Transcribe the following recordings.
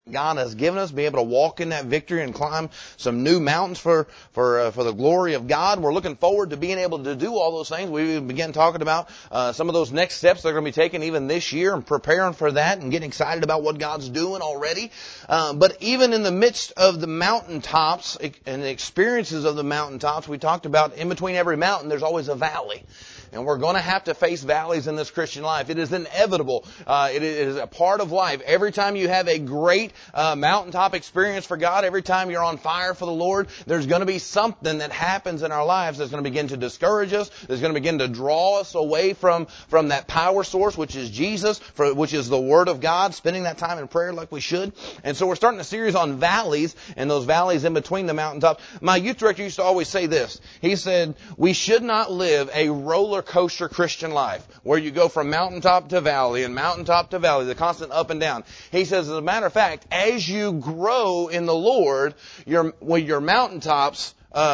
God has given us, be able to walk in that victory and climb some new mountains for the glory of God. We're looking forward to being able to do all those things. We began talking about some of those next steps that are going to be taken even this year and preparing for that and getting excited about what God's doing already. But even in the midst of the mountaintops and the experiences of the mountaintops, we talked about in between every mountain, there's always a valley. And we're going to have to face valleys in this Christian life. It is inevitable. It is a part of life. Every time you have a great mountaintop experience for God, every time you're on fire for the Lord, there's going to be something that happens in our lives that's going to begin to discourage us, that's going to begin to draw us away from that power source, which is Jesus, which is the Word of God, spending that time in prayer like we should. And so we're starting a series on valleys, and those valleys in between the mountaintops. My youth director used to always say this. He said, we should not live a roller coaster Christian life where you go from mountaintop to valley and mountaintop to valley, the constant up and down. He says, as a matter of fact, as you grow in the Lord, your mountaintops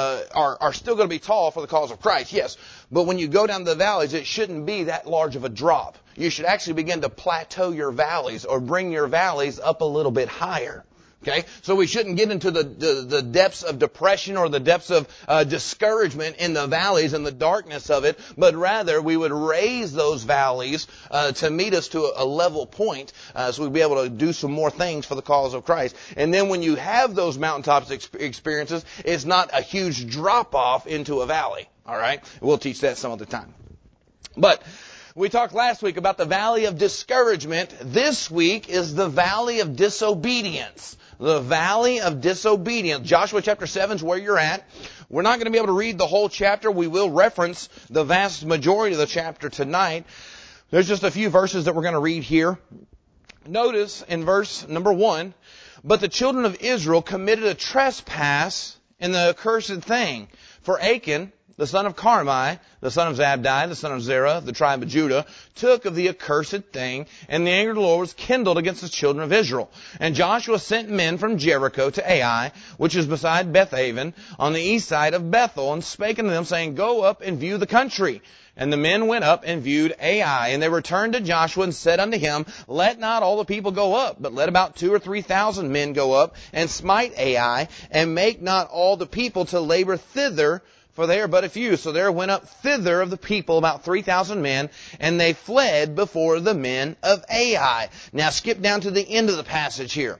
are still going to be tall for the cause of Christ, yes. But when you go down the valleys, it shouldn't be that large of a drop. You should actually begin to plateau your valleys or bring your valleys up a little bit higher. Okay, so we shouldn't get into the depths of depression or the depths of discouragement in the valleys and the darkness of it, but rather we would raise those valleys to meet us to a level point, so we'd be able to do some more things for the cause of Christ. And then when you have those mountaintops experiences, it's not a huge drop off into a valley. All right, we'll teach that some other time. But we talked last week about the valley of discouragement. This week is the valley of disobedience. The valley of disobedience. Joshua chapter 7 is where you're at. We're not going to be able to read the whole chapter. We will reference the vast majority of the chapter tonight. There's just a few verses that we're going to read here. Notice in verse number 1, but the children of Israel committed a trespass in the accursed thing. For Achan, the son of Carmi, the son of Zabdi, the son of Zerah, the tribe of Judah, took of the accursed thing, and the anger of the Lord was kindled against the children of Israel. And Joshua sent men from Jericho to Ai, which is beside Bethaven, on the east side of Bethel, and spake unto them, saying, go up and view the country. And the men went up and viewed Ai. And they returned to Joshua and said unto him, let not all the people go up, but let about 2,000 or 3,000 men go up, and smite Ai, and make not all the people to labor thither, for they are but a few. So there went up thither of the people about 3,000 men, and they fled before the men of Ai. Now skip down to the end of the passage here.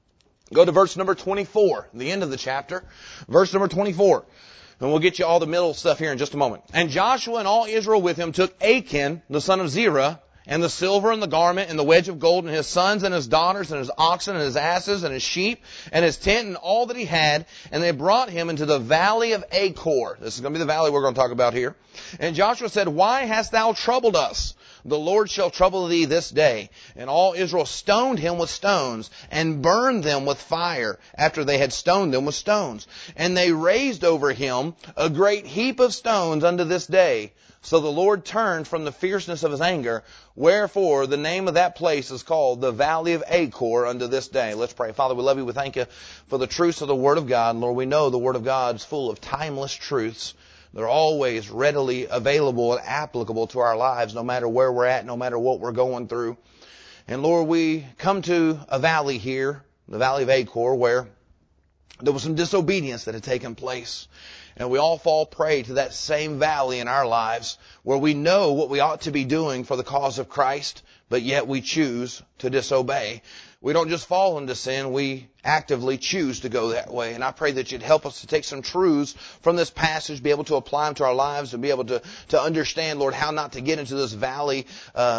Go to verse number 24, the end of the chapter. Verse number 24. And we'll get you all the middle stuff here in just a moment. And Joshua and all Israel with him took Achan, the son of Zerah, and the silver and the garment and the wedge of gold and his sons and his daughters and his oxen and his asses and his sheep and his tent and all that he had. And they brought him into the valley of Achor. This is going to be the valley we're going to talk about here. And Joshua said, why hast thou troubled us? The Lord shall trouble thee this day. And all Israel stoned him with stones and burned them with fire after they had stoned them with stones. And they raised over him a great heap of stones unto this day. So the Lord turned from the fierceness of his anger, wherefore the name of that place is called the Valley of Achor unto this day. Let's pray. Father, we love you. We thank you for the truths of the Word of God. Lord, we know the Word of God is full of timeless truths. They're always readily available and applicable to our lives, no matter where we're at, no matter what we're going through. And Lord, we come to a valley here, the Valley of Achor, where there was some disobedience that had taken place. And we all fall prey to that same valley in our lives where we know what we ought to be doing for the cause of Christ, but yet we choose to disobey. We don't just fall into sin, we actively choose to go that way. And I pray that you'd help us to take some truths from this passage, be able to apply them to our lives, and be able to understand, Lord, how not to get into this valley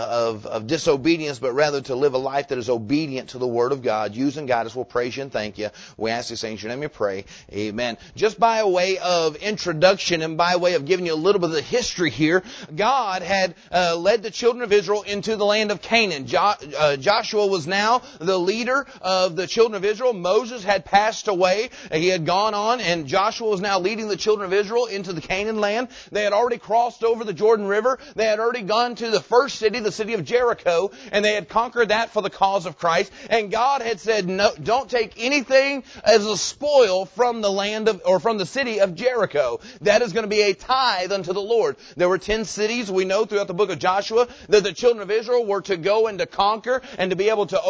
of disobedience, but rather to live a life that is obedient to the Word of God. Use and guide us. We'll praise you and thank you. We ask these things in your name we pray. Amen. Just by a way of introduction and by way of giving you a little bit of the history here, God had led the children of Israel into the land of Canaan. Joshua was now the leader of the children of Israel. Moses had passed away. He had gone on, and Joshua was now leading the children of Israel into the Canaan land. They had already crossed over the Jordan River. They had already gone to the first city, the city of Jericho, and they had conquered that for the cause of Christ. And God had said, no, don't take anything as a spoil from the land of, or from the city of Jericho. That is going to be a tithe unto the Lord. There were 10 cities, we know throughout the book of Joshua, that the children of Israel were to go and to conquer and to be able to overthrow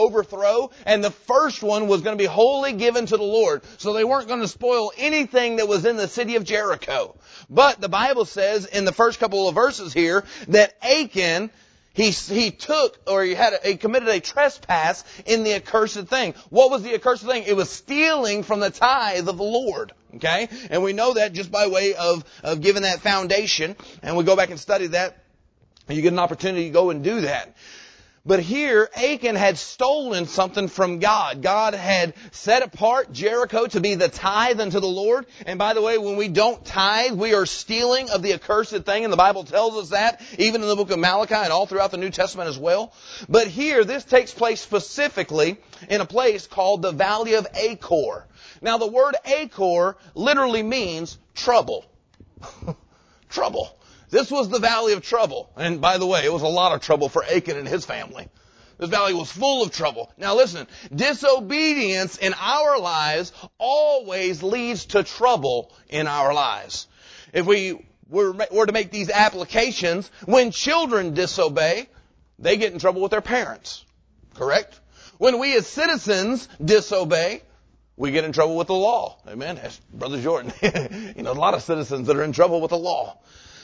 grow, and the first one was going to be wholly given to the Lord. So they weren't going to spoil anything that was in the city of Jericho. But the Bible says in the first couple of verses here that Achan, he committed a trespass in the accursed thing. What was the accursed thing? It was stealing from the tithe of the Lord. Okay? And we know that just by way of giving that foundation. And we go back and study that. You get an opportunity to go and do that. But here, Achan had stolen something from God. God had set apart Jericho to be the tithe unto the Lord. And by the way, when we don't tithe, we are stealing of the accursed thing. And the Bible tells us that, even in the book of Malachi and all throughout the New Testament as well. But here, this takes place specifically in a place called the Valley of Achor. Now, the word Achor literally means trouble. Trouble. This was the valley of trouble. And by the way, it was a lot of trouble for Achan and his family. This valley was full of trouble. Now listen, disobedience in our lives always leads to trouble in our lives. If we were to make these applications, when children disobey, they get in trouble with their parents. Correct? When we as citizens disobey, we get in trouble with the law. Amen? That's Brother Jordan. A lot of citizens that are in trouble with the law.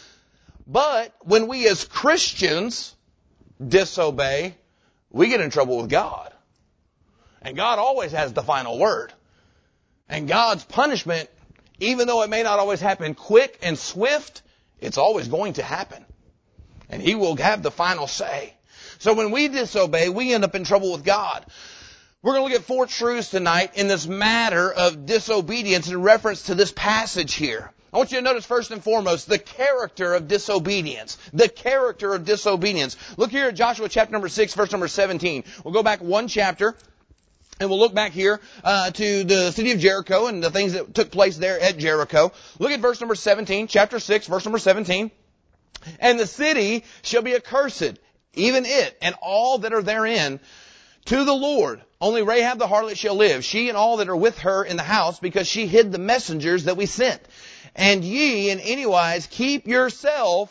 But when we as Christians disobey, we get in trouble with God. And God always has the final word. And God's punishment, even though it may not always happen quick and swift, it's always going to happen. And He will have the final say. So when we disobey, we end up in trouble with God. We're going to look at 4 truths tonight in this matter of disobedience in reference to this passage here. I want you to notice first and foremost the character of disobedience. The character of disobedience. Look here at Joshua chapter number 6, verse number 17. We'll go back one chapter and we'll look back here to the city of Jericho and the things that took place there at Jericho. Look at verse number 17, chapter 6, verse number 17. And the city shall be accursed, even it and all that are therein, to the Lord. Only Rahab the harlot shall live, she and all that are with her in the house, because she hid the messengers that we sent. And ye in any wise keep yourselves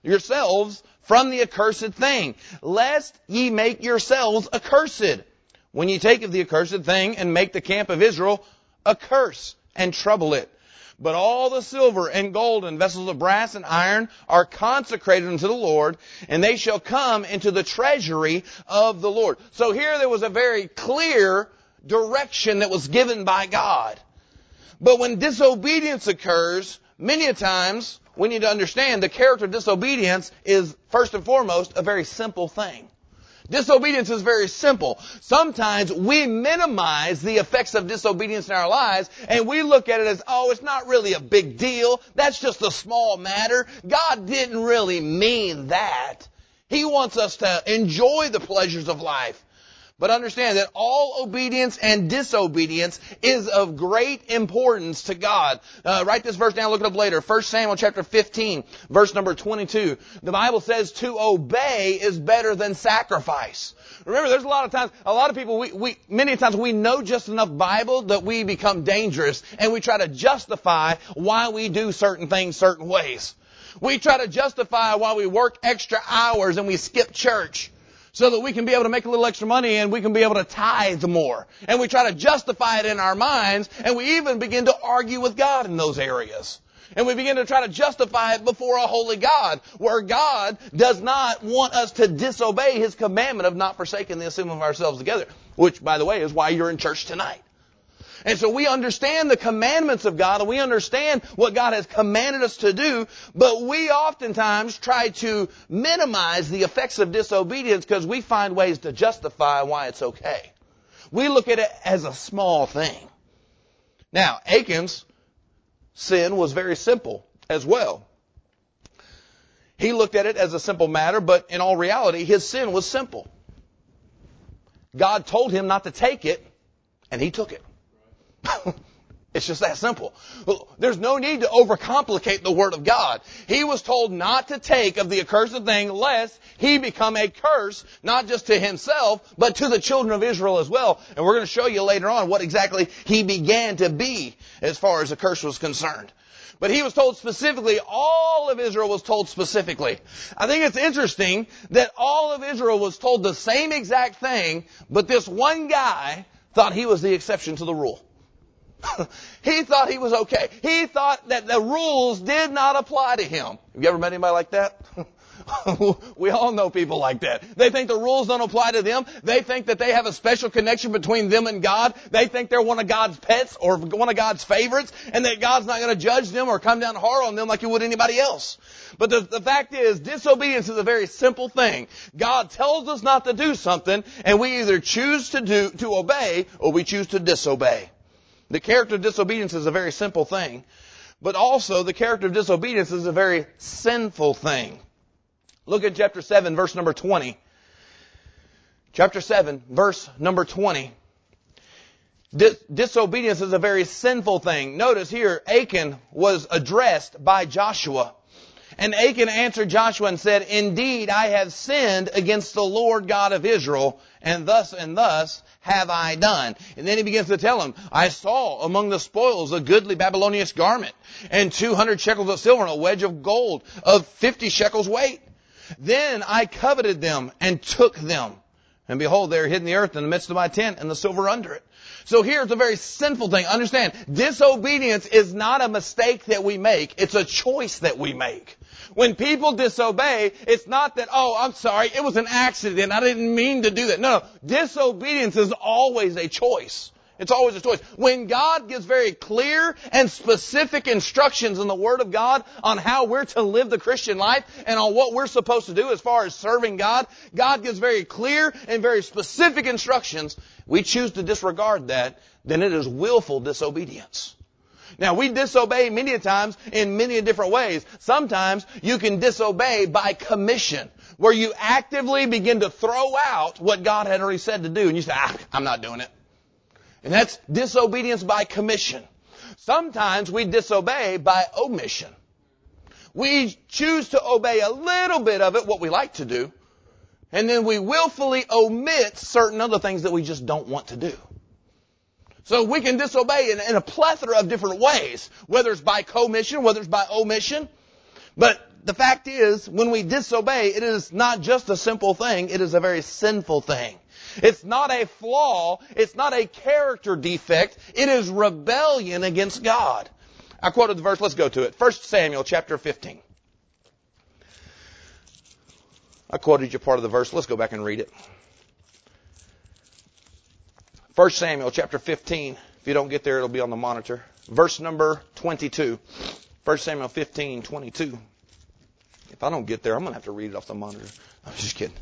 from the accursed thing, lest ye make yourselves accursed. When ye take of the accursed thing and make the camp of Israel a curse and trouble it. But all the silver and gold and vessels of brass and iron are consecrated unto the Lord, and they shall come into the treasury of the Lord. So here there was a very clear direction that was given by God. But when disobedience occurs, many a times we need to understand the character of disobedience is first and foremost a very simple thing. Disobedience is very simple. Sometimes we minimize the effects of disobedience in our lives and we look at it as, it's not really a big deal. That's just a small matter. God didn't really mean that. He wants us to enjoy the pleasures of life. But understand that all obedience and disobedience is of great importance to God. Write this verse down, look it up later. 1 Samuel chapter 15, verse number 22. The Bible says to obey is better than sacrifice. Remember, there's a lot of people, many times we know just enough Bible that we become dangerous and we try to justify why we do certain things certain ways. We try to justify why we work extra hours and we skip church, so that we can be able to make a little extra money and we can be able to tithe more. And we try to justify it in our minds, and we even begin to argue with God in those areas. And we begin to try to justify it before a holy God, where God does not want us to disobey His commandment of not forsaking the assembling of ourselves together, which, by the way, is why you're in church tonight. And so we understand the commandments of God and we understand what God has commanded us to do, but we oftentimes try to minimize the effects of disobedience because we find ways to justify why it's okay. We look at it as a small thing. Now, Achan's sin was very simple as well. He looked at it as a simple matter, but in all reality, his sin was simple. God told him not to take it, and he took it. It's just that simple. There's no need to overcomplicate the Word of God. He was told not to take of the accursed thing lest he become a curse, not just to himself, but to the children of Israel as well. And we're going to show you later on what exactly he began to be as far as the curse was concerned. But he was told specifically, all of Israel was told specifically. I think it's interesting that all of Israel was told the same exact thing, but this one guy thought he was the exception to the rule. He thought he was okay. He thought that the rules did not apply to him. Have you ever met anybody like that? We all know people like that. They think the rules don't apply to them. They think that they have a special connection between them and God. They think they're one of God's pets or one of God's favorites, and that God's not going to judge them or come down hard on them like he would anybody else. But the fact is, disobedience is a very simple thing. God tells us not to do something, and we either choose to obey or we choose to disobey. The character of disobedience is a very simple thing, but also the character of disobedience is a very sinful thing. Look at chapter 7, verse number 20. Chapter 7, verse number 20. Disobedience is a very sinful thing. Notice here, Achan was addressed by Joshua. And Achan answered Joshua and said, "Indeed, I have sinned against the Lord God of Israel, and thus have I done." And then he begins to tell him, "I saw among the spoils a goodly Babylonian garment, and 200 shekels of silver, and a wedge of gold of 50 shekels weight. Then I coveted them and took them. And behold, they are hid in the earth in the midst of my tent, and the silver under it." So here's a very sinful thing. Understand, disobedience is not a mistake that we make. It's a choice that we make. When people disobey, it's not that, "Oh, I'm sorry, it was an accident. I didn't mean to do that." No. Disobedience is always a choice. It's always a choice. When God gives very clear and specific instructions in the Word of God on how we're to live the Christian life and on what we're supposed to do as far as serving God, God gives very clear and very specific instructions. We choose to disregard that, then it is willful disobedience. Now, we disobey many times in many different ways. Sometimes you can disobey by commission, where you actively begin to throw out what God had already said to do, and you say, "I'm not doing it." And that's disobedience by commission. Sometimes we disobey by omission. We choose to obey a little bit of it, what we like to do, and then we willfully omit certain other things that we just don't want to do. So we can disobey in a plethora of different ways, whether it's by commission, whether it's by omission. But the fact is, when we disobey, it is not just a simple thing, it is a very sinful thing. It's not a flaw, it's not a character defect, it is rebellion against God. I quoted the verse, let's go to it. 1 Samuel chapter 15. I quoted you part of the verse, let's go back and read it. 1 Samuel chapter 15. If you don't get there, it'll be on the monitor. Verse number 22. 1 Samuel 15, 22. If I don't get there, I'm going to have to read it off the monitor. I'm just kidding.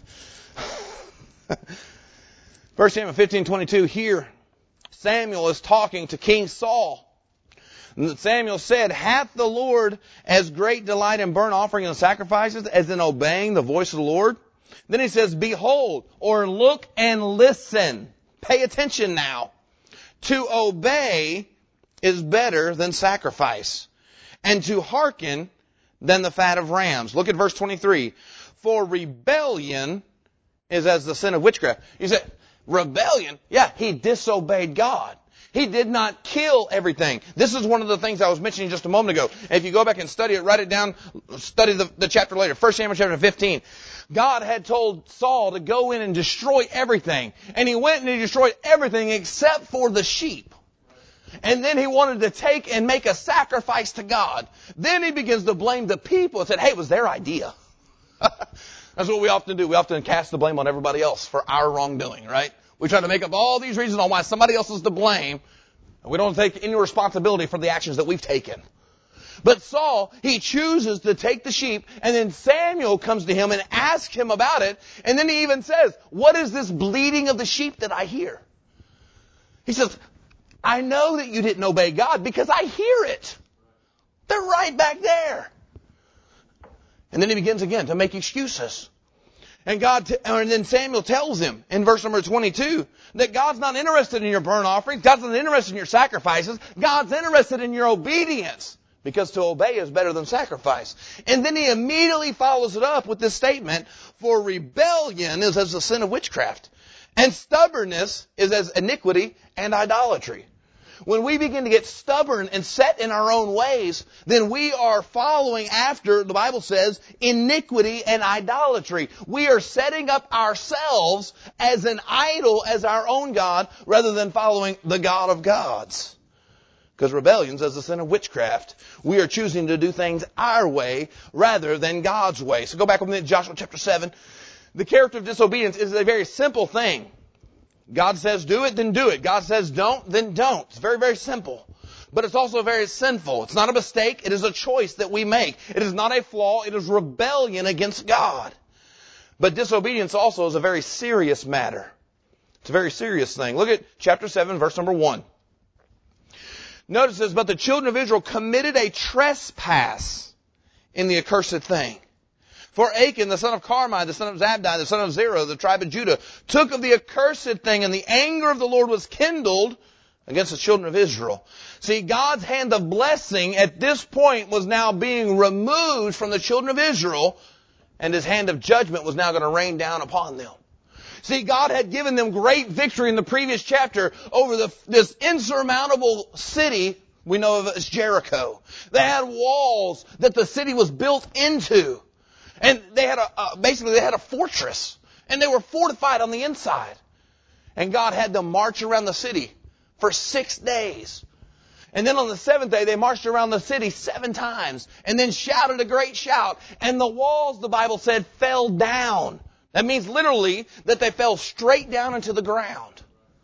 1 Samuel 15, 22. Here, Samuel is talking to King Saul. And Samuel said, "Hath the Lord as great delight in burnt offering and sacrifices as in obeying the voice of the Lord?" Then he says, "Behold," or look and listen. Pay attention now. "To obey is better than sacrifice, and to hearken than the fat of rams." Look at verse 23. "For rebellion is as the sin of witchcraft." You say, rebellion? Yeah, he disobeyed God. He did not kill everything. This is one of the things I was mentioning just a moment ago. If you go back and study it, write it down, study the chapter later. 1 Samuel chapter 15. God had told Saul to go in and destroy everything. And he went and he destroyed everything except for the sheep. And then he wanted to take and make a sacrifice to God. Then he begins to blame the people and said, "Hey, it was their idea." That's what we often do. We often cast the blame on everybody else for our wrongdoing, right? We try to make up all these reasons on why somebody else is to blame. And we don't take any responsibility for the actions that we've taken. But Saul, he chooses to take the sheep, and then Samuel comes to him and asks him about it. And then he even says, "What is this bleating of the sheep that I hear?" He says, "I know that you didn't obey God because I hear it. They're right back there." And then he begins again to make excuses. And then Samuel tells him in verse number 22 that God's not interested in your burnt offerings. God's not interested in your sacrifices. God's interested in your obedience, because to obey is better than sacrifice. And then he immediately follows it up with this statement, "For rebellion is as the sin of witchcraft, and stubbornness is as iniquity and idolatry." When we begin to get stubborn and set in our own ways, then we are following after, the Bible says, iniquity and idolatry. We are setting up ourselves as an idol, as our own God, rather than following the God of gods. Because rebellion is a sin of witchcraft. We are choosing to do things our way rather than God's way. So go back with me to Joshua chapter 7. The character of disobedience is a very simple thing. God says do it, then do it. God says don't, then don't. It's very, very simple. But it's also very sinful. It's not a mistake. It is a choice that we make. It is not a flaw. It is rebellion against God. But disobedience also is a very serious matter. It's a very serious thing. Look at chapter 7, verse number 1. Notice this, but the children of Israel committed a trespass in the accursed thing. For Achan, the son of Carmi, the son of Zabdi, the son of Zerah, the tribe of Judah, took of the accursed thing, and the anger of the Lord was kindled against the children of Israel. See, God's hand of blessing at this point was now being removed from the children of Israel, and His hand of judgment was now going to rain down upon them. See, God had given them great victory in the previous chapter over this insurmountable city we know of as Jericho. They had walls that the city was built into. And they had basically they had a fortress, and they were fortified on the inside. And God had them march around the city for 6 days. And then on the 7th day, they marched around the city 7 times, and then shouted a great shout. And the walls, the Bible said, fell down. That means literally that they fell straight down into the ground.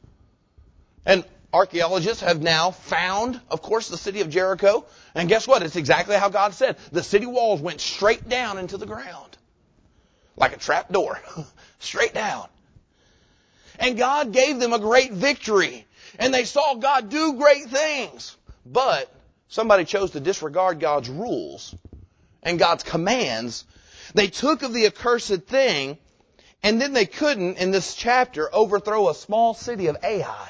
And archaeologists have now found, of course, the city of Jericho. And guess what? It's exactly how God said. The city walls went straight down into the ground. Like a trap door. Straight down. And God gave them a great victory. And they saw God do great things. But somebody chose to disregard God's rules and God's commands. They took of the accursed thing, and then they couldn't, in this chapter, overthrow a small city of Ai.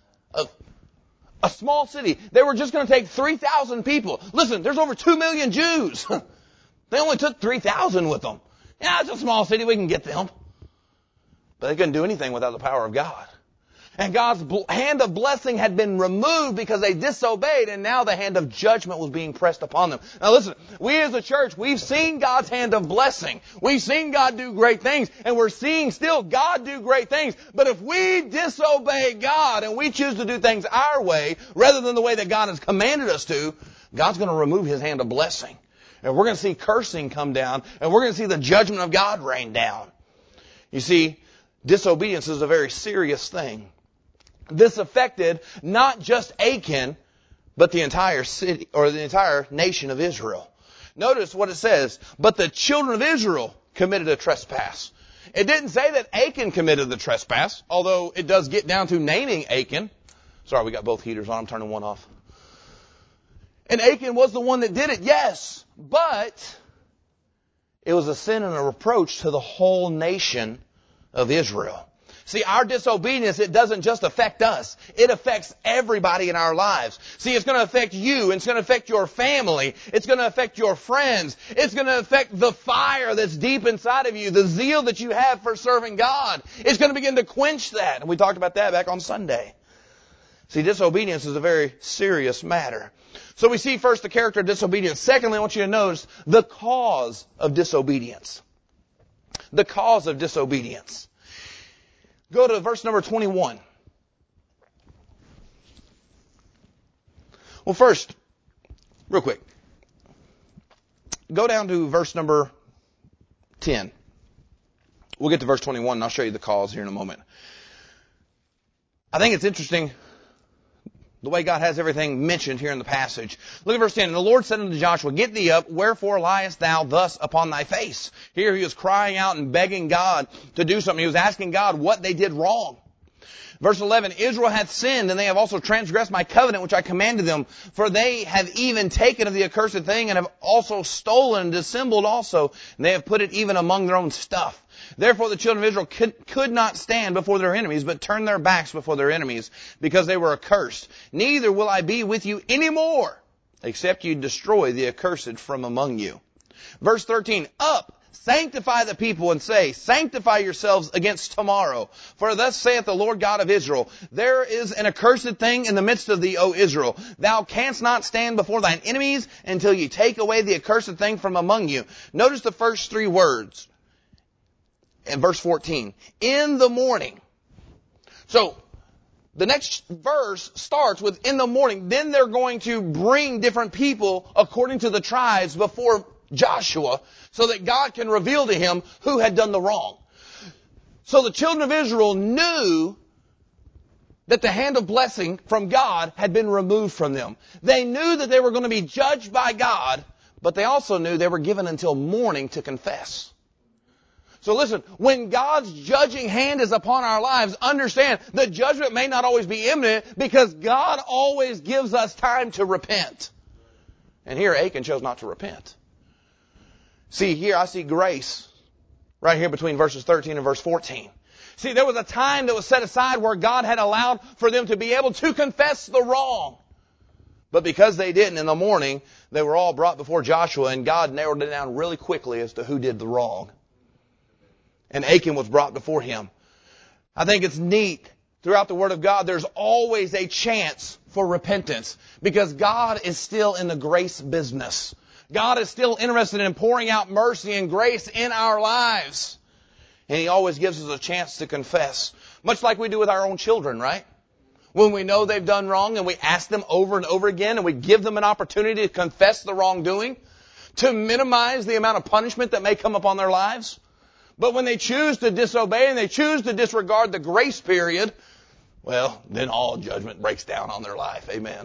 A small city. They were just going to take 3,000 people. Listen, there's over 2 million Jews. They only took 3,000 with them. Yeah, it's a small city. We can get them. But they couldn't do anything without the power of God. And God's hand of blessing had been removed because they disobeyed, and now the hand of judgment was being pressed upon them. Now listen, we as a church, we've seen God's hand of blessing. We've seen God do great things, and we're seeing still God do great things. But if we disobey God and we choose to do things our way rather than the way that God has commanded us to, God's going to remove His hand of blessing. And we're going to see cursing come down, and we're going to see the judgment of God rain down. You see, disobedience is a very serious thing. This affected not just Achan, but the entire city, or the entire nation of Israel. Notice what it says. But the children of Israel committed a trespass. It didn't say that Achan committed the trespass, although it does get down to naming Achan. Sorry, we got both heaters on. I'm turning one off. And Achan was the one that did it, yes. But it was a sin and a reproach to the whole nation of Israel. See, our disobedience, it doesn't just affect us. It affects everybody in our lives. See, it's going to affect you. It's going to affect your family. It's going to affect your friends. It's going to affect the fire that's deep inside of you, the zeal that you have for serving God. It's going to begin to quench that. And we talked about that back on Sunday. See, disobedience is a very serious matter. So we see first the character of disobedience. Secondly, I want you to notice the cause of disobedience. The cause of disobedience. Go to verse number 21. Well, first, real quick, go down to verse number 10. We'll get to verse 21 and I'll show you the cause here in a moment. I think it's interesting the way God has everything mentioned here in the passage. Look at verse 10. And the Lord said unto Joshua, Get thee up, wherefore liest thou thus upon thy face? Here he was crying out and begging God to do something. He was asking God what they did wrong. Verse 11, Israel hath sinned, and they have also transgressed my covenant which I commanded them. For they have even taken of the accursed thing, and have also stolen and dissembled also. And they have put it even among their own stuff. Therefore the children of Israel could not stand before their enemies, but turned their backs before their enemies, because they were accursed. Neither will I be with you any more, except you destroy the accursed from among you. Verse 13, Up, sanctify the people and say, sanctify yourselves against tomorrow. For thus saith the Lord God of Israel, there is an accursed thing in the midst of thee, O Israel. Thou canst not stand before thine enemies until you take away the accursed thing from among you. Notice the first three words in verse 14. In the morning. So, the next verse starts with in the morning. Then they're going to bring different people according to the tribes before Joshua so that God can reveal to him who had done the wrong. So the children of Israel knew that the hand of blessing from God had been removed from them. They knew that they were going to be judged by God, but they also knew they were given until morning to confess. So listen, when God's judging hand is upon our lives, understand the judgment may not always be imminent because God always gives us time to repent. And here Achan chose not to repent. See, here I see grace right here between verses 13 and verse 14. See, there was a time that was set aside where God had allowed for them to be able to confess the wrong. But because they didn't in the morning, they were all brought before Joshua and God narrowed it down really quickly as to who did the wrong. And Achan was brought before him. I think it's neat. Throughout the Word of God, there's always a chance for repentance because God is still in the grace business. God is still interested in pouring out mercy and grace in our lives. And He always gives us a chance to confess. Much like we do with our own children, right? When we know they've done wrong and we ask them over and over again and we give them an opportunity to confess the wrongdoing, to minimize the amount of punishment that may come upon their lives. But when they choose to disobey and they choose to disregard the grace period, well, then all judgment breaks down on their life. Amen.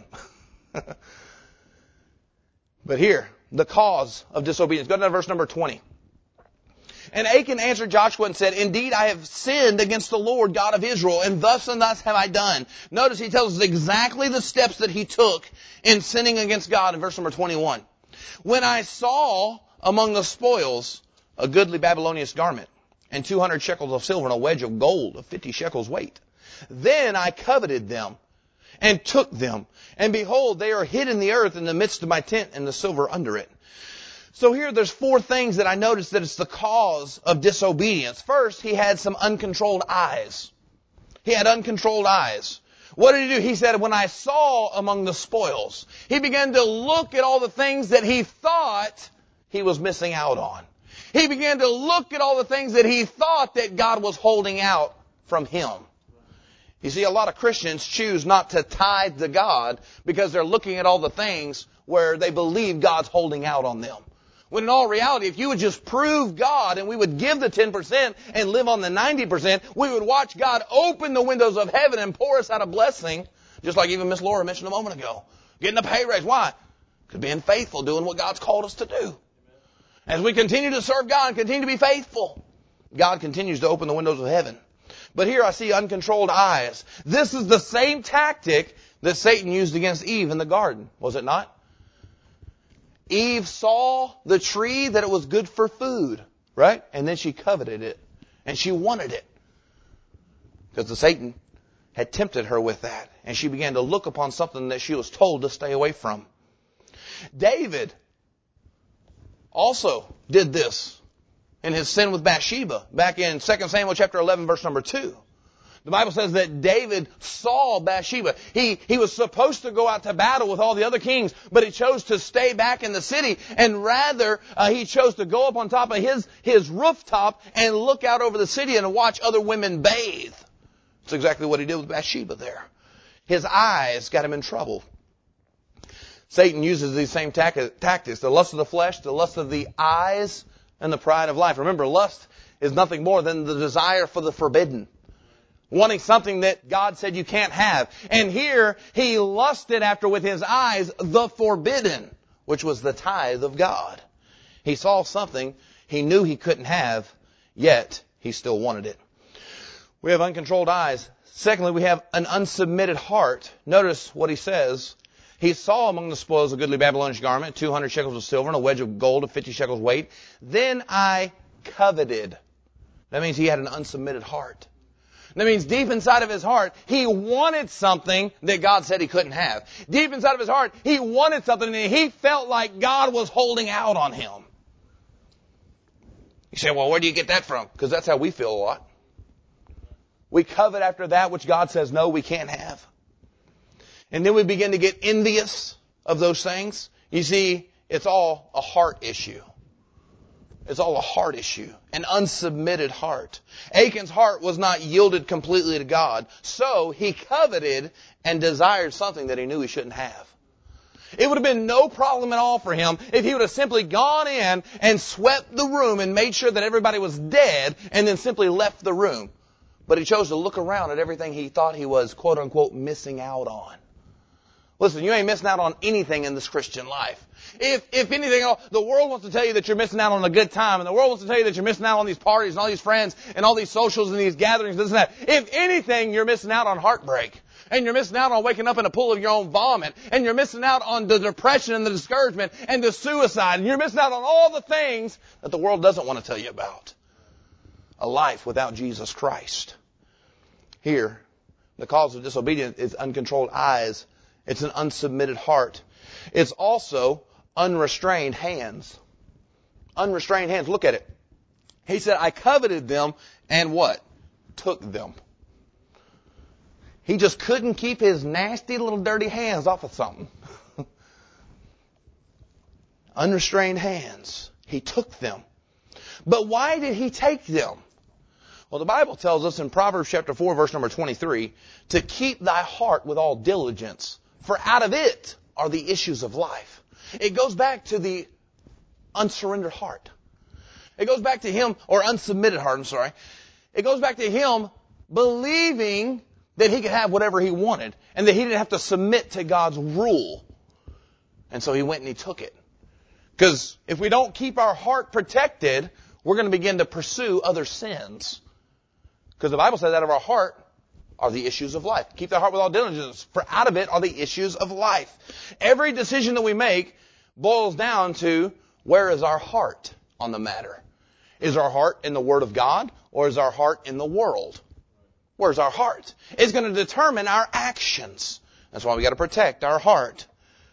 But here, the cause of disobedience. Go to verse number 20. And Achan answered Joshua and said, indeed, I have sinned against the Lord God of Israel, and thus have I done. Notice he tells us exactly the steps that he took in sinning against God in verse number 21. When I saw among the spoils a goodly Babylonian garment, and 200 shekels of silver, and a wedge of gold of 50 shekels weight. Then I coveted them, and took them. And behold, they are hid in the earth in the midst of my tent, and the silver under it. So here there's four things that I noticed that it's the cause of disobedience. First, he had some uncontrolled eyes. He had uncontrolled eyes. What did he do? He said, when I saw among the spoils, he began to look at all the things that he thought he was missing out on. He began to look at all the things that he thought that God was holding out from him. You see, a lot of Christians choose not to tithe to God because they're looking at all the things where they believe God's holding out on them. When in all reality, if you would just prove God and we would give the 10% and live on the 90%, we would watch God open the windows of heaven and pour us out a blessing, just like even Miss Laura mentioned a moment ago. Getting a pay raise. Why? Because being faithful, doing what God's called us to do. As we continue to serve God and continue to be faithful, God continues to open the windows of heaven. But here I see uncontrolled eyes. This is the same tactic that Satan used against Eve in the garden, was it not? Eve saw the tree that it was good for food, right? And then she coveted it. And she wanted it. Because the Satan had tempted her with that. And she began to look upon something that she was told to stay away from. David also did this in his sin with Bathsheba back in 2 Samuel chapter 11 verse number 2. The Bible says that David saw Bathsheba. He was supposed to go out to battle with all the other kings, but he chose to stay back in the city, and rather he chose to go up on top of his rooftop and look out over the city and watch other women bathe. That's exactly what he did with Bathsheba there. His eyes got him in trouble. Satan uses these same tactics. The lust of the flesh, the lust of the eyes, and the pride of life. Remember, lust is nothing more than the desire for the forbidden. Wanting something that God said you can't have. And here, he lusted after with his eyes the forbidden, which was the tithe of God. He saw something he knew he couldn't have, yet he still wanted it. We have uncontrolled eyes. Secondly, we have an unsubmitted heart. Notice what he says. He saw among the spoils a goodly Babylonian garment, 200 shekels of silver, and a wedge of gold of 50 shekels weight. Then I coveted. That means he had an unsubmitted heart. That means deep inside of his heart, he wanted something that God said he couldn't have. Deep inside of his heart, he wanted something and he felt like God was holding out on him. You say, well, where do you get that from? Because that's how we feel a lot. We covet after that which God says, no, we can't have. And then we begin to get envious of those things. You see, it's all a heart issue. It's all a heart issue, an unsubmitted heart. Achan's heart was not yielded completely to God, so he coveted and desired something that he knew he shouldn't have. It would have been no problem at all for him if he would have simply gone in and swept the room and made sure that everybody was dead and then simply left the room. But he chose to look around at everything he thought he was, quote unquote, missing out on. Listen, you ain't missing out on anything in this Christian life. If anything else, the world wants to tell you that you're missing out on a good time, and the world wants to tell you that you're missing out on these parties and all these friends and all these socials and these gatherings, this and that. If anything, you're missing out on heartbreak. And you're missing out on waking up in a pool of your own vomit. And you're missing out on the depression and the discouragement and the suicide. And you're missing out on all the things that the world doesn't want to tell you about. A life without Jesus Christ. Here, the cause of disobedience is uncontrolled eyes. It's an unsubmitted heart. It's also unrestrained hands. Unrestrained hands. Look at it. He said, I coveted them and what? Took them. He just couldn't keep his nasty little dirty hands off of something. Unrestrained hands. He took them. But why did he take them? Well, the Bible tells us in Proverbs chapter 4, verse number 23, to keep thy heart with all diligence, for out of it are the issues of life. It goes back to the unsurrendered heart. It goes back to him, or unsubmitted heart, I'm sorry. It goes back to him believing that he could have whatever he wanted, and that he didn't have to submit to God's rule. And so he went and he took it. Because if we don't keep our heart protected, we're going to begin to pursue other sins. Because the Bible says out of our heart are the issues of life. Keep the heart with all diligence, for out of it are the issues of life. Every decision that we make boils down to, where is our heart on the matter? Is our heart in the Word of God, or is our heart in the world? Where's our heart? It's going to determine our actions. That's why we got to protect our heart.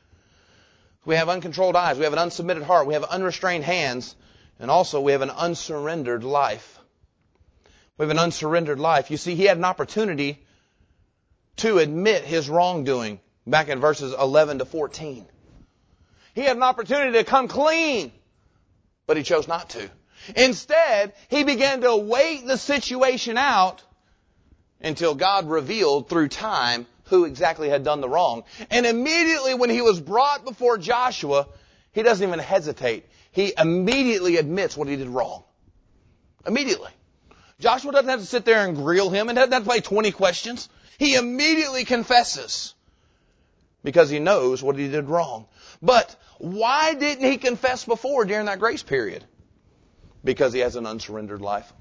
We have uncontrolled eyes. We have an unsubmitted heart. We have unrestrained hands. And also we have an unsurrendered life. We have an unsurrendered life. You see, he had an opportunity to admit his wrongdoing back in verses 11 to 14. He had an opportunity to come clean, but he chose not to. Instead, he began to wait the situation out until God revealed through time who exactly had done the wrong. And immediately when he was brought before Joshua, he doesn't even hesitate. He immediately admits what he did wrong. Immediately. Joshua doesn't have to sit there and grill him and doesn't have to play 20 questions. He immediately confesses because he knows what he did wrong. But why didn't he confess before during that grace period? Because he has an unsurrendered life.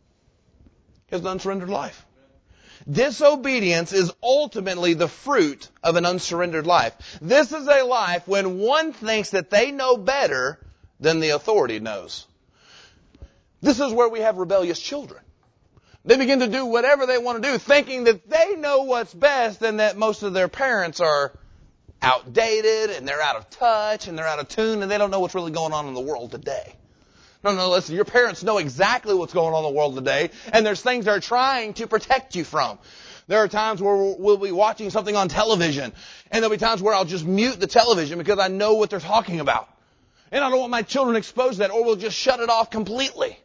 He has an unsurrendered life. Disobedience is ultimately the fruit of an unsurrendered life. This is a life when one thinks that they know better than the authority knows. This is where we have rebellious children. They begin to do whatever they want to do, thinking that they know what's best and that most of their parents are outdated and they're out of touch and they're out of tune and they don't know what's really going on in the world today. No, listen, your parents know exactly what's going on in the world today, and there's things they're trying to protect you from. There are times where we'll be watching something on television, and there'll be times where I'll just mute the television because I know what they're talking about. And I don't want my children exposed to that, or we'll just shut it off completely.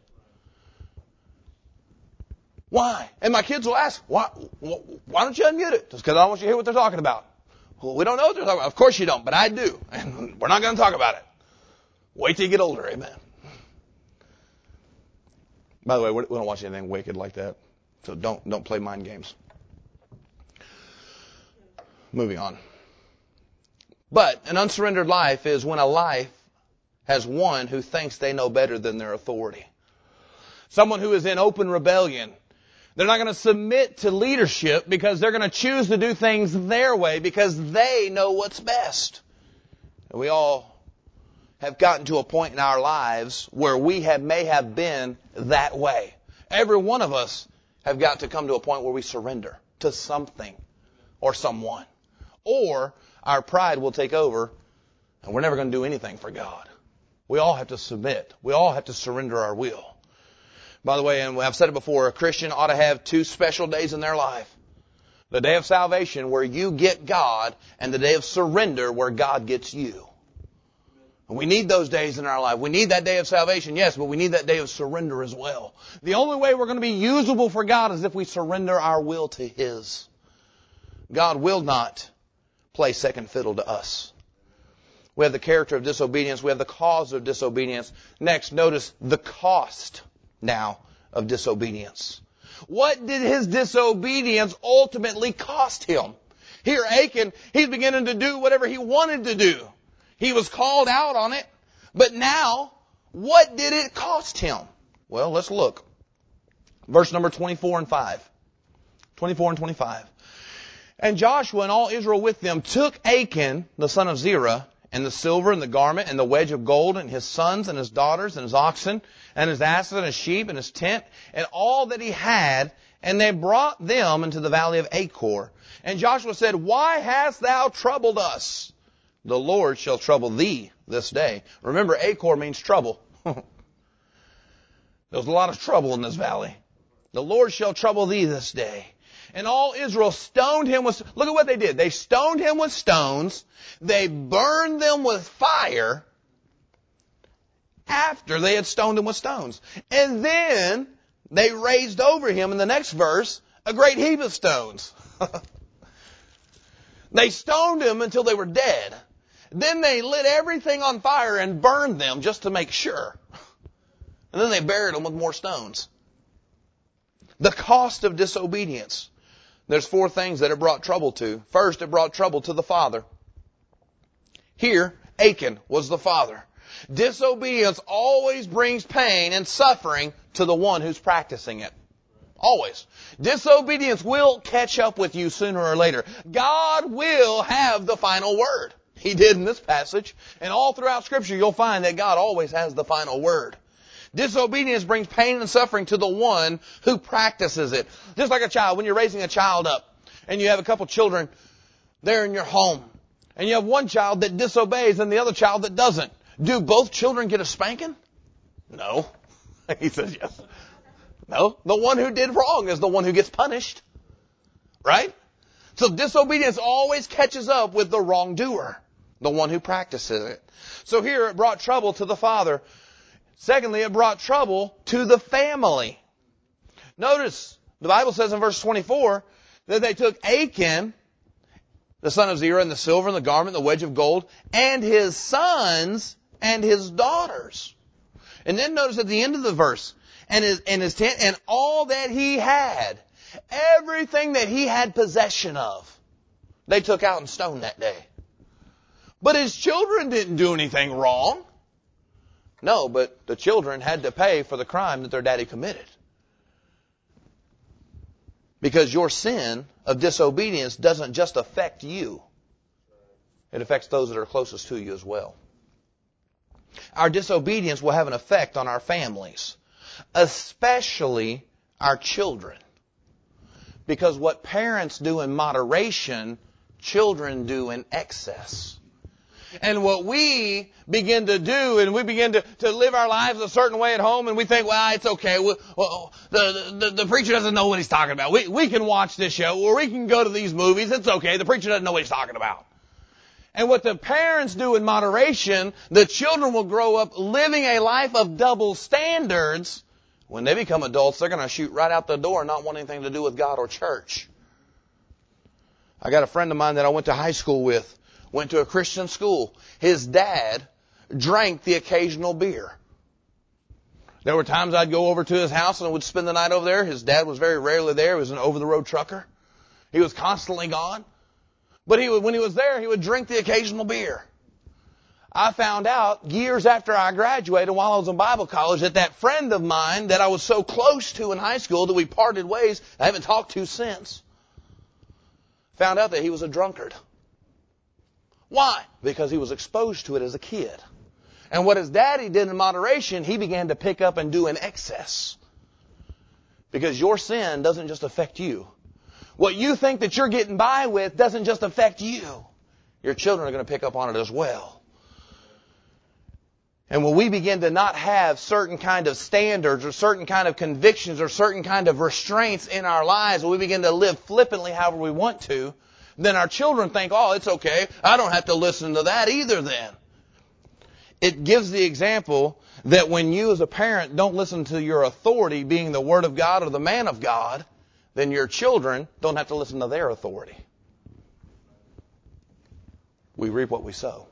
Why? And my kids will ask, why don't you unmute it? Just because I don't want you to hear what they're talking about. Well, we don't know what they're talking about. Of course you don't, but I do. And we're not going to talk about it. Wait till you get older, amen. By the way, we don't watch anything wicked like that. So don't play mind games. Moving on. But an unsurrendered life is when a life has one who thinks they know better than their authority. Someone who is in open rebellion. They're not going to submit to leadership because they're going to choose to do things their way because they know what's best. And we all have gotten to a point in our lives where we may have been that way. Every one of us have got to come to a point where we surrender to something or someone. Or our pride will take over and we're never going to do anything for God. We all have to submit. We all have to surrender our will. By the way, and I've said it before, a Christian ought to have two special days in their life. The day of salvation where you get God, and the day of surrender where God gets you. And we need those days in our life. We need that day of salvation, yes, but we need that day of surrender as well. The only way we're going to be usable for God is if we surrender our will to His. God will not play second fiddle to us. We have the character of disobedience. We have the cause of disobedience. Next, notice the cost now of disobedience. What did his disobedience ultimately cost him? Here, Achan, he's beginning to do whatever he wanted to do. He was called out on it. But now, what did it cost him? Well, let's look. Verse number 24 and 5. 24 and 25. And Joshua and all Israel with them took Achan, the son of Zerah, and the silver and the garment and the wedge of gold and his sons and his daughters and his oxen and his asses and his sheep and his tent and all that he had, and they brought them into the valley of Achor. And Joshua said, Why hast thou troubled us? The Lord shall trouble thee this day. Remember, Achor means trouble. There's a lot of trouble in this valley. The Lord shall trouble thee this day. And all Israel stoned him with... Look at what they did. They stoned him with stones. They burned them with fire after they had stoned him with stones. And then they raised over him, in the next verse, a great heap of stones. They stoned him until they were dead. Then they lit everything on fire and burned them just to make sure. And then they buried them with more stones. The cost of disobedience. There's four things that it brought trouble to. First, it brought trouble to the father. Here, Achan was the father. Disobedience always brings pain and suffering to the one who's practicing it. Always. Disobedience will catch up with you sooner or later. God will have the final word. He did in this passage. And all throughout Scripture, you'll find that God always has the final word. Disobedience brings pain and suffering to the one who practices it. Just like a child, when you're raising a child up and you have a couple children there in your home and you have one child that disobeys and the other child that doesn't. Do both children get a spanking? No. He says yes. No. The one who did wrong is the one who gets punished. Right? So disobedience always catches up with the wrongdoer, the one who practices it. So here it brought trouble to the father. Secondly, it brought trouble to the family. Notice, the Bible says in verse 24 that they took Achan, the son of Zerah, and the silver and the garment, the wedge of gold, and his sons and his daughters. And then notice at the end of the verse, and his tent, and all that he had, everything that he had possession of, they took out and stoned that day. But his children didn't do anything wrong. No, but the children had to pay for the crime that their daddy committed. Because your sin of disobedience doesn't just affect you. It affects those that are closest to you as well. Our disobedience will have an effect on our families, especially our children. Because what parents do in moderation, children do in excess. And what we begin to do, and we begin to live our lives a certain way at home, and we think, well, it's okay. Well, the preacher doesn't know what he's talking about. We can watch this show, or we can go to these movies. It's okay. The preacher doesn't know what he's talking about. And what the parents do in moderation, the children will grow up living a life of double standards. When they become adults, they're going to shoot right out the door and not want anything to do with God or church. I got a friend of mine that I went to high school with. Went to a Christian school. His dad drank the occasional beer. There were times I'd go over to his house and I would spend the night over there. His dad was very rarely there. He was an over-the-road trucker. He was constantly gone. But when he was there, he would drink the occasional beer. I found out years after I graduated, while I was in Bible college, that friend of mine that I was so close to in high school that we parted ways, I haven't talked to since, found out that he was a drunkard. Why? Because he was exposed to it as a kid. And what his daddy did in moderation, he began to pick up and do in excess. Because your sin doesn't just affect you. What you think that you're getting by with doesn't just affect you. Your children are going to pick up on it as well. And when we begin to not have certain kind of standards or certain kind of convictions or certain kind of restraints in our lives, when we begin to live flippantly however we want to, then our children think, oh, it's okay. I don't have to listen to that either then. It gives the example that when you as a parent don't listen to your authority being the Word of God or the man of God, then your children don't have to listen to their authority. We reap what we sow.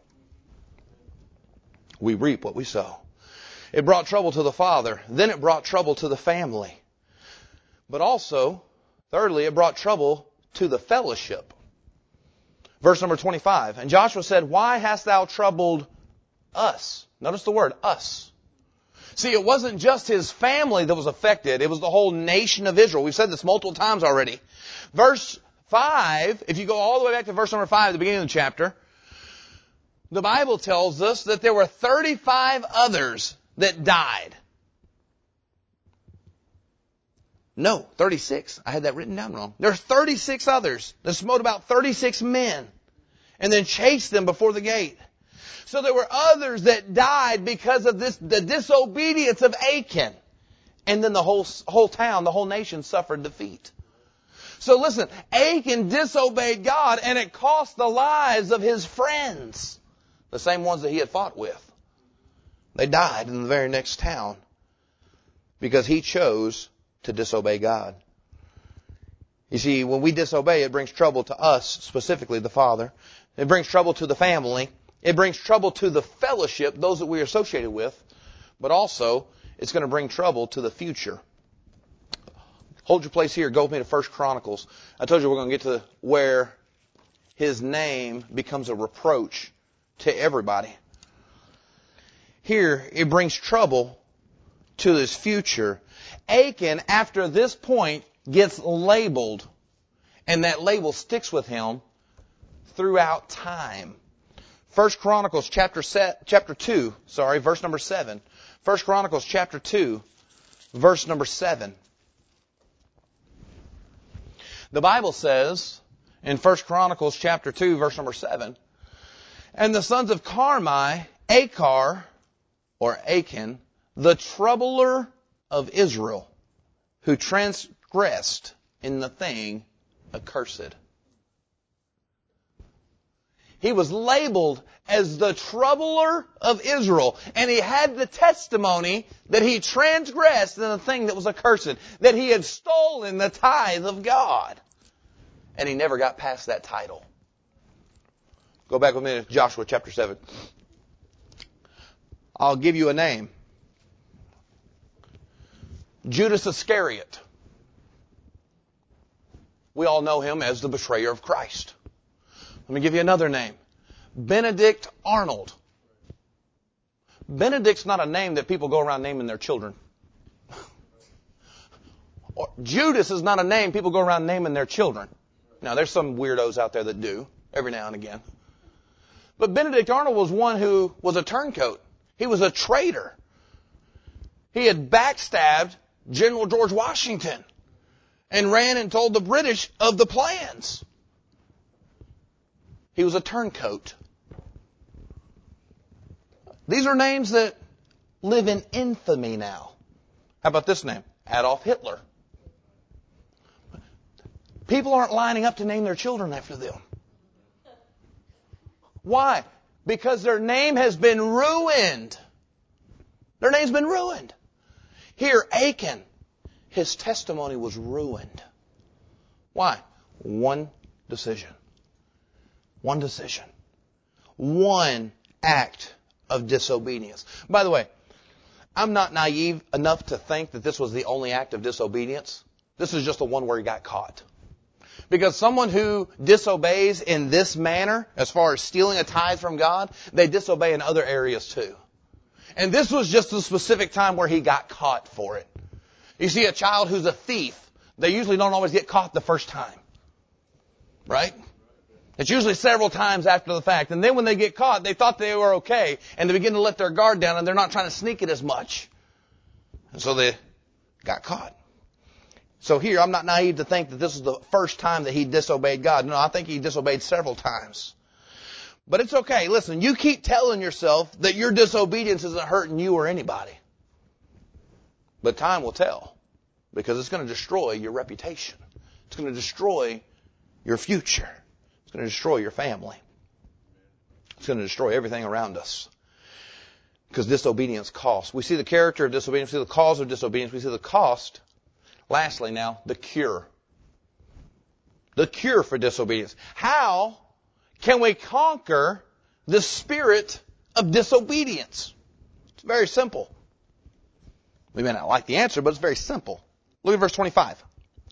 We reap what we sow. It brought trouble to the father. Then it brought trouble to the family. But also, thirdly, it brought trouble to the fellowship. Verse number 25. And Joshua said, why hast thou troubled us? Notice the word, us. See, it wasn't just his family that was affected. It was the whole nation of Israel. We've said this multiple times already. Verse 5, if you go all the way back to verse number 5 at the beginning of the chapter, the Bible tells us that there were 35 others that died. No, 36. I had that written down wrong. There are 36 others that smote about 36 men and then chased them before the gate. So there were others that died because of the disobedience of Achan. And then the whole town, the whole nation suffered defeat. So listen, Achan disobeyed God and it cost the lives of his friends. The same ones that he had fought with. They died in the very next town because he chose to disobey God. You see, when we disobey, it brings trouble to us, specifically the father. It brings trouble to the family. It brings trouble to the fellowship, those that we are associated with. But also, it's going to bring trouble to the future. Hold your place here. Go with me to 1 Chronicles. I told you we're going to get to where his name becomes a reproach to everybody. Here, it brings trouble to his future. Achan, after this point, gets labeled, and that label sticks with him throughout time. 1 Chronicles chapter 2, verse number 7. 1 Chronicles chapter 2, verse number 7. The Bible says in 1 Chronicles chapter 2, verse number 7, and the sons of Carmi, Achar, or Achan, the troubler of Israel, who transgressed in the thing accursed. He was labeled as the troubler of Israel, and he had the testimony that he transgressed in the thing that was accursed, that he had stolen the tithe of God. And he never got past that title. Go back with me to Joshua chapter 7. I'll give you a name. Judas Iscariot. We all know him as the betrayer of Christ. Let me give you another name. Benedict Arnold. Benedict's not a name that people go around naming their children. Judas is not a name people go around naming their children. Now, there's some weirdos out there that do, every now and again. But Benedict Arnold was one who was a turncoat. He was a traitor. He had backstabbed General George Washington and ran and told the British of the plans. He was a turncoat. These are names that live in infamy now. How about this name? Adolf Hitler. People aren't lining up to name their children after them. Why? Because their name has been ruined. Their name's been ruined. Here, Achan, his testimony was ruined. Why? One decision. One decision. One act of disobedience. By the way, I'm not naive enough to think that this was the only act of disobedience. This is just the one where he got caught. Because someone who disobeys in this manner, as far as stealing a tithe from God, they disobey in other areas too. And this was just a specific time where he got caught for it. You see, a child who's a thief, they usually don't always get caught the first time. Right? It's usually several times after the fact. And then when they get caught, they thought they were okay. And they begin to let their guard down and they're not trying to sneak it as much. And so they got caught. So here, I'm not naive to think that this is the first time that he disobeyed God. No, I think he disobeyed several times. But it's okay. Listen, you keep telling yourself that your disobedience isn't hurting you or anybody. But time will tell, because it's going to destroy your reputation. It's going to destroy your future. It's going to destroy your family. It's going to destroy everything around us. Because disobedience costs. We see the character of disobedience. We see the cause of disobedience. We see the cost. Lastly now, the cure. The cure for disobedience. How can we conquer the spirit of disobedience? It's very simple. We may not like the answer, but it's very simple. Look at verse 25.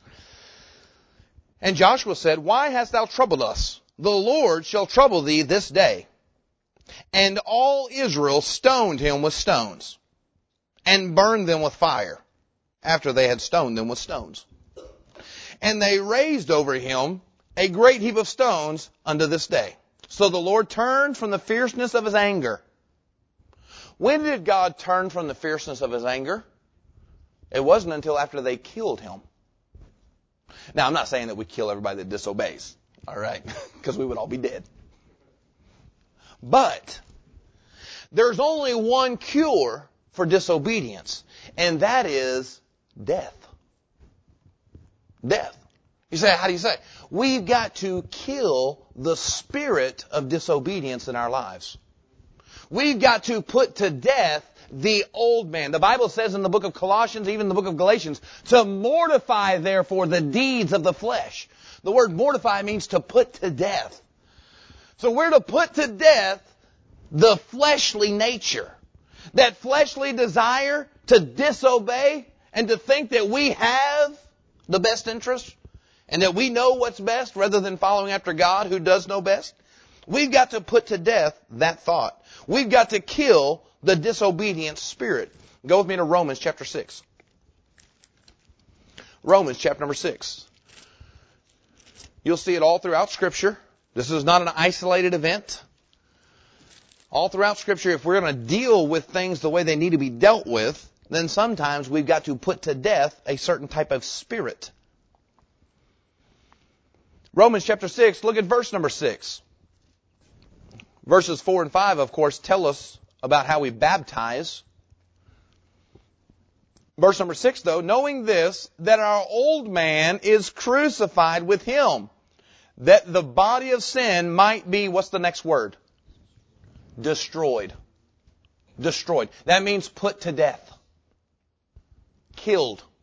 And Joshua said, Why hast thou troubled us? The Lord shall trouble thee this day. And all Israel stoned him with stones, and burned them with fire, after they had stoned them with stones. And they raised over him a great heap of stones unto this day. So the Lord turned from the fierceness of his anger. When did God turn from the fierceness of his anger? It wasn't until after they killed him. Now, I'm not saying that we kill everybody that disobeys, all right, because we would all be dead. But there's only one cure for disobedience, and that is death. Death. You say, how do you say? We've got to kill the spirit of disobedience in our lives. We've got to put to death the old man. The Bible says in the book of Colossians, even the book of Galatians, to mortify, therefore, the deeds of the flesh. The word mortify means to put to death. So we're to put to death the fleshly nature. That fleshly desire to disobey and to think that we have the best interest and that we know what's best rather than following after God who does know best. We've got to put to death that thought. We've got to kill the disobedient spirit. Go with me to Romans chapter 6. Romans chapter number 6. You'll see it all throughout Scripture. This is not an isolated event. All throughout Scripture, if we're going to deal with things the way they need to be dealt with, then sometimes we've got to put to death a certain type of spirit. Romans chapter 6, look at verse number 6. Verses 4 and 5, of course, tell us about how we baptize. Verse number 6, though, knowing this, that our old man is crucified with him, that the body of sin might be, what's the next word? Destroyed. Destroyed. That means put to death. Killed.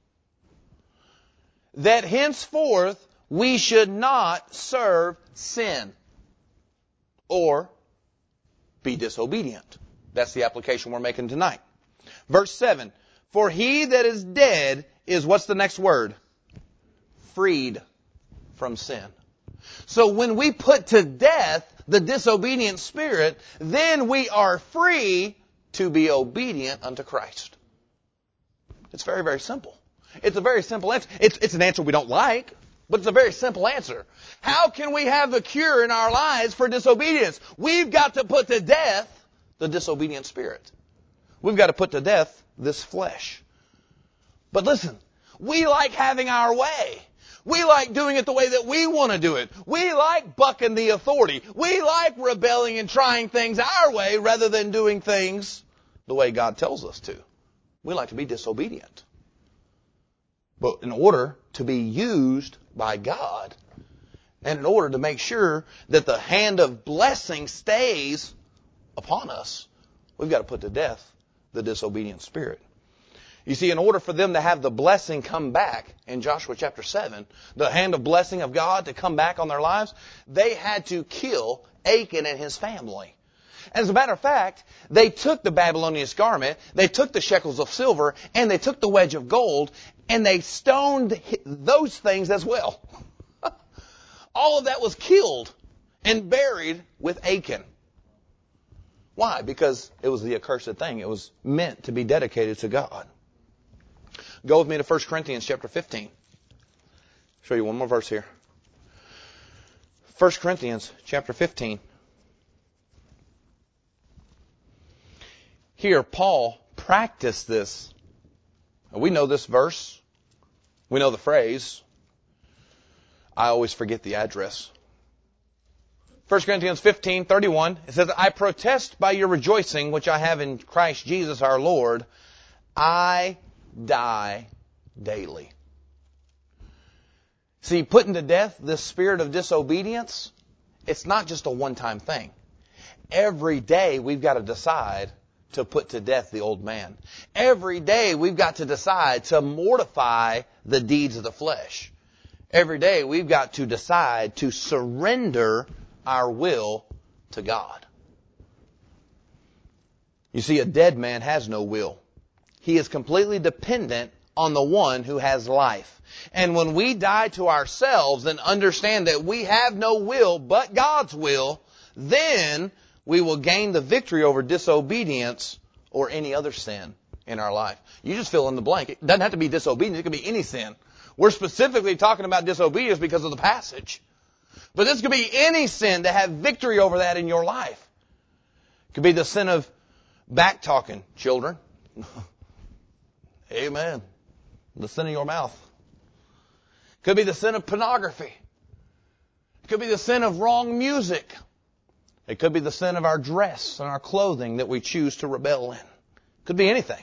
That henceforth we should not serve sin or be disobedient. That's the application we're making tonight. Verse 7. For he that is dead is, what's the next word? Freed from sin. So when we put to death the disobedient spirit, then we are free to be obedient unto Christ. It's very, very simple. It's a very simple answer. It's an answer we don't like, but it's a very simple answer. How can we have the cure in our lives for disobedience? We've got to put to death the disobedient spirit. We've got to put to death this flesh. But listen, we like having our way. We like doing it the way that we want to do it. We like bucking the authority. We like rebelling and trying things our way rather than doing things the way God tells us to. We like to be disobedient. But in order to be used by God, and in order to make sure that the hand of blessing stays upon us, we've got to put to death the disobedient spirit. You see, in order for them to have the blessing come back in Joshua chapter 7, the hand of blessing of God to come back on their lives, they had to kill Achan and his family. As a matter of fact, they took the Babylonian garment, they took the shekels of silver, and they took the wedge of gold, and they stoned those things as well. All of that was killed and buried with Achan. Why? Because it was the accursed thing. It was meant to be dedicated to God. Go with me to 1 Corinthians chapter 15. Show you one more verse here. 1 Corinthians chapter 15. Here, Paul practiced this. We know this verse. We know the phrase. I always forget the address. 1 Corinthians 15:31, it says, I protest by your rejoicing, which I have in Christ Jesus our Lord, I die daily. See, putting to death this spirit of disobedience, it's not just a one-time thing. Every day we've got to decide to put to death the old man. Every day we've got to decide to mortify the deeds of the flesh. Every day we've got to decide to surrender our will to God. You see, a dead man has no will. He is completely dependent on the one who has life. And when we die to ourselves and understand that we have no will but God's will, then we will gain the victory over disobedience or any other sin in our life. You just fill in the blank. It doesn't have to be disobedience. It could be any sin. We're specifically talking about disobedience because of the passage. But this could be any sin to have victory over that in your life. It could be the sin of back-talking, children. Amen. The sin of your mouth. It could be the sin of pornography. It could be the sin of wrong music. It could be the sin of our dress and our clothing that we choose to rebel in. It could be anything.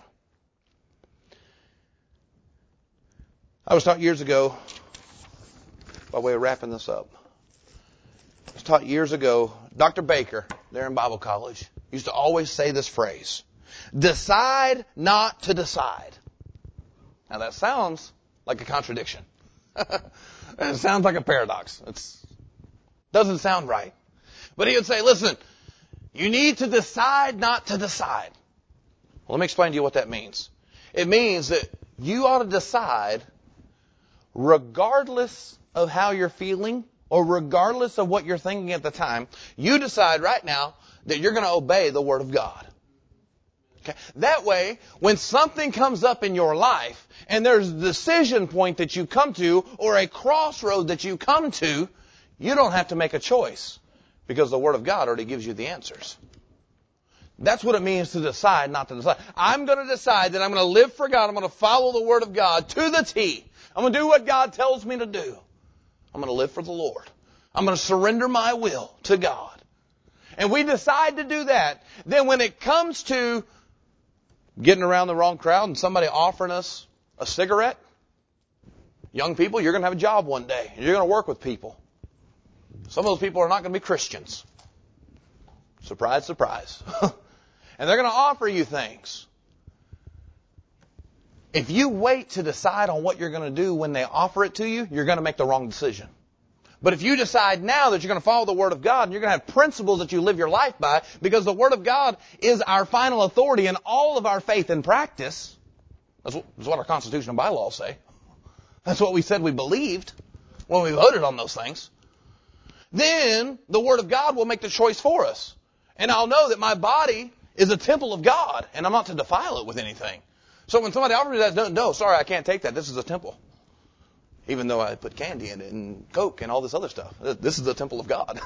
I was taught years ago, by way of wrapping this up, I was taught years ago, Dr. Baker, there in Bible college, used to always say this phrase, decide not to decide. Now that sounds like a contradiction. It sounds like a paradox. It doesn't sound right. But he would say, listen, you need to decide not to decide. Well, let me explain to you what that means. It means that you ought to decide regardless of how you're feeling or regardless of what you're thinking at the time, you decide right now that you're going to obey the Word of God. Okay? That way, when something comes up in your life and there's a decision point that you come to or a crossroad that you come to, you don't have to make a choice because the Word of God already gives you the answers. That's what it means to decide not to decide. I'm going to decide that I'm going to live for God. I'm going to follow the Word of God to the T. I'm going to do what God tells me to do. I'm going to live for the Lord. I'm going to surrender my will to God. And we decide to do that. Then when it comes to getting around the wrong crowd and somebody offering us a cigarette, young people, you're going to have a job one day. You're going to work with people. Some of those people are not going to be Christians. Surprise, surprise. And they're going to offer you things. If you wait to decide on what you're going to do when they offer it to you, you're going to make the wrong decision. But if you decide now that you're going to follow the Word of God and you're going to have principles that you live your life by, because the Word of God is our final authority in all of our faith and practice. That's what our constitutional bylaws say. That's what we said we believed when we voted on those things. Then the Word of God will make the choice for us. And I'll know that my body is a temple of God and I'm not to defile it with anything. So when somebody offers me that, no, sorry, I can't take that. This is a temple. Even though I put candy in it and Coke and all this other stuff. This is the temple of God.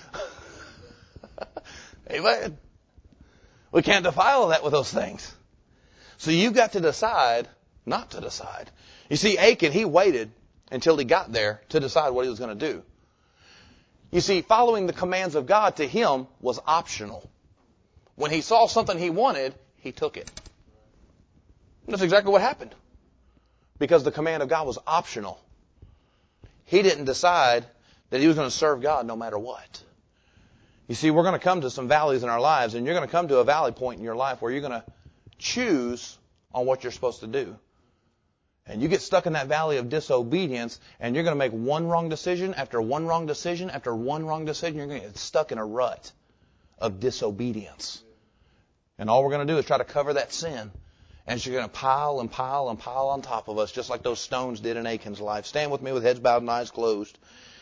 Amen. We can't defile that with those things. So you've got to decide not to decide. You see, Achan, he waited until he got there to decide what he was going to do. You see, following the commands of God to him was optional. When he saw something he wanted, he took it. And that's exactly what happened. Because the command of God was optional. He didn't decide that he was going to serve God no matter what. You see, we're going to come to some valleys in our lives, and you're going to come to a valley point in your life where you're going to choose on what you're supposed to do. And you get stuck in that valley of disobedience, and you're going to make one wrong decision after one wrong decision after one wrong decision. You're going to get stuck in a rut of disobedience. And all we're going to do is try to cover that sin. And she's going to pile and pile and pile on top of us, just like those stones did in Achan's life. Stand with me with heads bowed and eyes closed.